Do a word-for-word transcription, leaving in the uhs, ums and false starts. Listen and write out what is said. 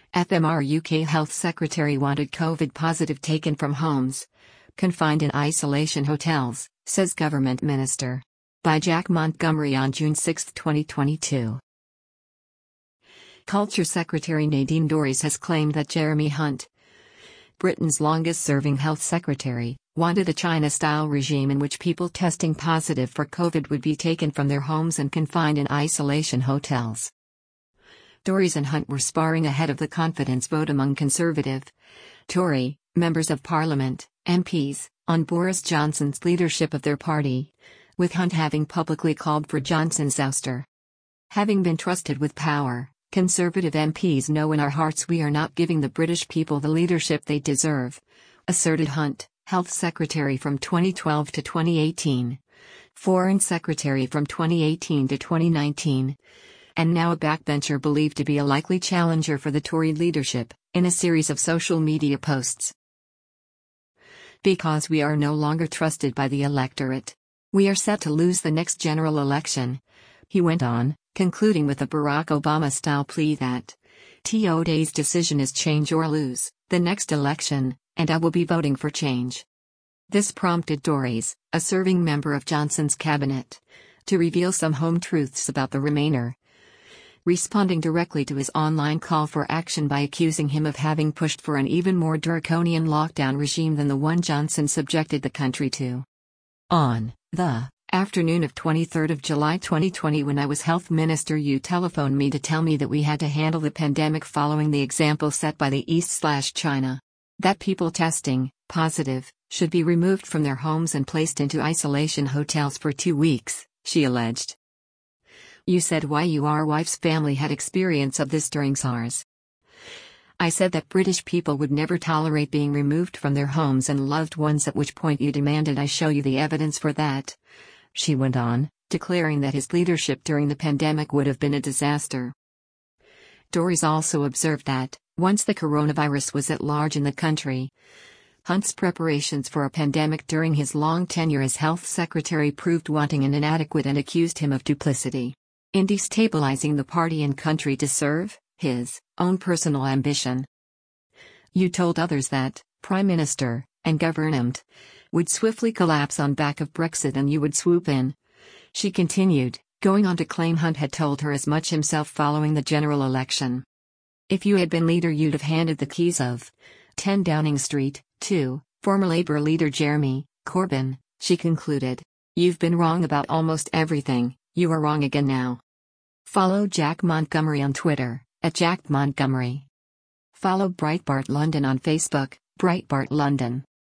F M R U K Health Secretary wanted COVID positive taken from homes confined in isolation hotels, says Government Minister. By Jack Montgomery on June sixth, twenty twenty-two. Culture Secretary Nadine Dorries has claimed that Jeremy Hunt, Britain's longest-serving health secretary, wanted a China-style regime in which people testing positive for COVID would be taken from their homes and confined in isolation hotels. Dorries and Hunt were sparring ahead of the confidence vote among Conservative, Tory, members of Parliament, M Ps, on Boris Johnson's leadership of their party, with Hunt having publicly called for Johnson's ouster. Having been trusted with power, Conservative M Ps know in our hearts we are not giving the British people the leadership they deserve, asserted Hunt, Health Secretary from twenty twelve to twenty eighteen, Foreign Secretary from twenty eighteen to twenty nineteen, and now a backbencher believed to be a likely challenger for the Tory leadership, in a series of social media posts. Because we are no longer trusted by the electorate. We are set to lose the next general election, he went on, concluding with a Barack Obama-style plea that today's decision is change or lose the next election, and I will be voting for change. This prompted Dorries, a serving member of Johnson's cabinet, to reveal some home truths about the Remainer, responding directly to his online call for action by accusing him of having pushed for an even more draconian lockdown regime than the one Johnson subjected the country to. On the afternoon of twenty-third of July twenty twenty, when I was health minister, you telephoned me to tell me that we had to handle the pandemic following the example set by the East/China. That people testing positive should be removed from their homes and placed into isolation hotels for two weeks, she alleged. You said why your wife's family had experience of this during SARS. I said that British people would never tolerate being removed from their homes and loved ones, at which point you demanded I show you the evidence for that, she went on, declaring that his leadership during the pandemic would have been a disaster. Dorries also observed that, once the coronavirus was at large in the country, Hunt's preparations for a pandemic during his long tenure as health secretary proved wanting and inadequate, and accused him of duplicity in destabilizing the party and country to serve his own personal ambition. You told others that Prime Minister and government would swiftly collapse on back of Brexit and you would swoop in, she continued, going on to claim Hunt had told her as much himself following the general election. If you had been leader, you'd have handed the keys of ten Downing Street to former Labour leader Jeremy Corbyn, she concluded. You've been wrong about almost everything, you are wrong again now. Follow Jack Montgomery on Twitter, at Jack Montgomery. Follow Breitbart London on Facebook, Breitbart London.